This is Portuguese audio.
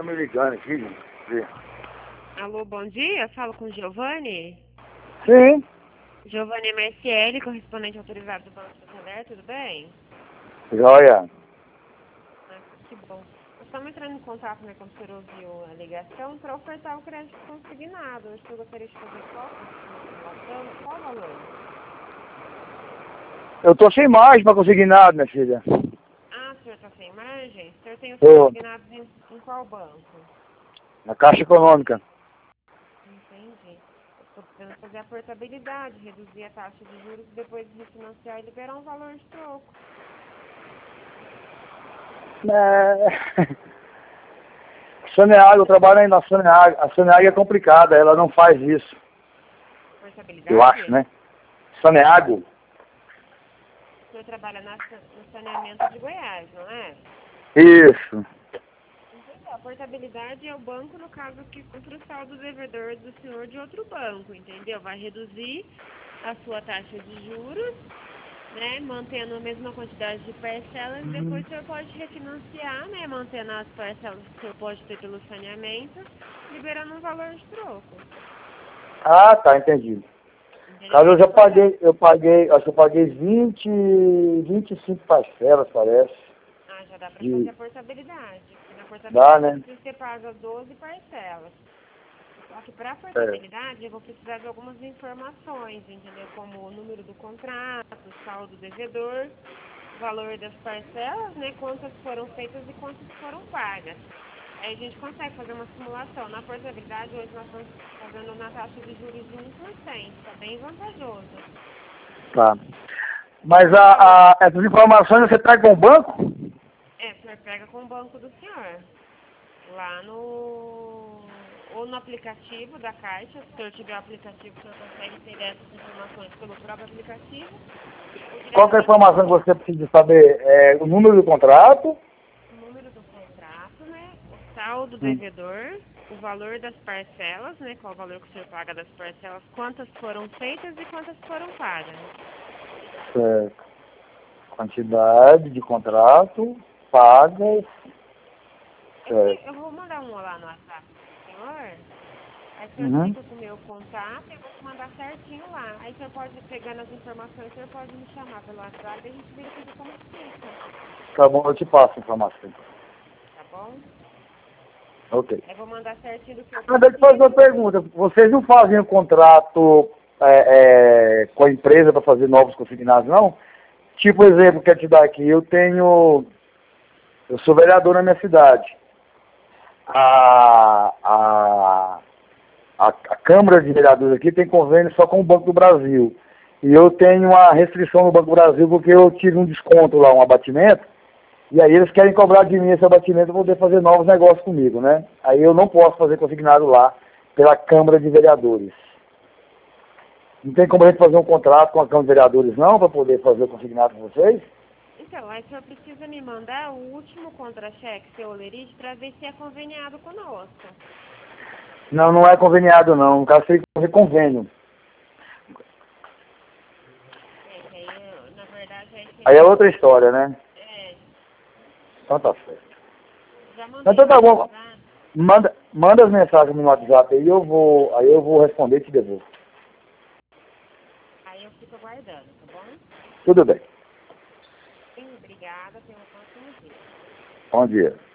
me ligando aqui, gente. Alô, bom dia. Falo com Giovanni. Sim. Giovanni MSL, correspondente autorizado do Banco Santander, tudo bem? Joia. Ah, que bom. Estamos entrando em contato, né, quando o senhor ouviu a ligação, para ofertar o crédito consignado. Hoje eu gostaria de fazer qual simulação, qual o valor? Eu tô sem margem pra conseguir nada, minha filha. Ah, o senhor está sem margem? O senhor tem os Tô. consignados em qual banco? Na Caixa Econômica. Entendi. Estou precisando fazer a portabilidade, reduzir a taxa de juros, depois refinanciar e liberar um valor de troco. Saneago, eu trabalho aí na Saneago. A Saneago é complicada, ela não faz isso. Portabilidade? Eu acho, né? Saneago. O senhor trabalha no saneamento de Goiás, não é? Isso. Entendeu? A portabilidade é o banco, no caso, que contra o saldo devedor do senhor de outro banco, entendeu? Vai reduzir a sua taxa de juros, né? Mantendo a mesma quantidade de parcelas, depois o senhor pode refinanciar, né? Mantendo as parcelas que o senhor pode ter pelo saneamento, liberando um valor de troco. Ah, tá, entendi. Entendeu? Caso eu já paguei, acho que eu paguei 25 parcelas, parece. Ah, já dá para fazer De, a portabilidade. Porque na dá, portabilidade né? você paga 12 parcelas. Só que para a É. portabilidade eu vou precisar de algumas informações, entendeu? Como o número do contrato, saldo devedor, valor das parcelas, né? Quantas foram feitas e quantas foram pagas. Aí a gente consegue fazer uma simulação. Na portabilidade hoje nós estamos fazendo na taxa de juros de 1%. Está bem vantajoso. Tá. Mas essas informações você pega com o banco? É, o senhor pega com o banco do senhor. Lá ou no aplicativo da Caixa, se o senhor tiver o aplicativo, o senhor consegue ter essas informações pelo próprio aplicativo. Ou Qual que é a diretamente informação que você precisa saber? É, o número do contrato? o número do contrato, né? O saldo Hum. devedor, o valor das parcelas, né? Qual o valor que o senhor paga das parcelas, quantas foram feitas e quantas foram pagas. Certo. Quantidade de contrato, pagas. Certo. Eu vou mandar um lá no WhatsApp pro senhor. Aí o senhor Uhum. fica com o meu contato e eu vou te mandar certinho lá. Aí o senhor pode, pegando as informações, o senhor pode me chamar pelo WhatsApp e a gente verifica como fica. Tá bom, eu te passo a informação. Tá bom? Ok. Aí eu vou mandar certinho do que eu Mas deixa eu fazer uma preciso. pergunta. Vocês não fazem o contrato com a empresa para fazer novos consignados, não? Tipo, exemplo, quero te dar aqui. Eu sou vereador na minha cidade. A, a, a Câmara de Vereadores aqui tem convênio só com o Banco do Brasil. E eu tenho uma restrição no Banco do Brasil porque eu tive um desconto lá, um abatimento, e aí eles querem cobrar de mim esse abatimento para poder fazer novos negócios comigo, né? Aí eu não posso fazer consignado lá pela Câmara de Vereadores. Não tem como a gente fazer um contrato com a Câmara de Vereadores não, para poder fazer o consignado com vocês? Então, aí o senhor precisa me mandar o último contra-cheque, seu Olerite, para ver se é conveniado conosco. Não, não é conveniado não. No caso, tem que fazer convênio. É, que aí, na verdade, aí Aí é seria... outra história, né? É, Então tá certo. já mandei Então no tá bom. WhatsApp, Manda as mensagens no WhatsApp aí, eu vou responder e te devolvo. aí eu fico aguardando, tá bom? Tudo bem. Sim, obrigada, tenha um ótimo dia. Bom dia.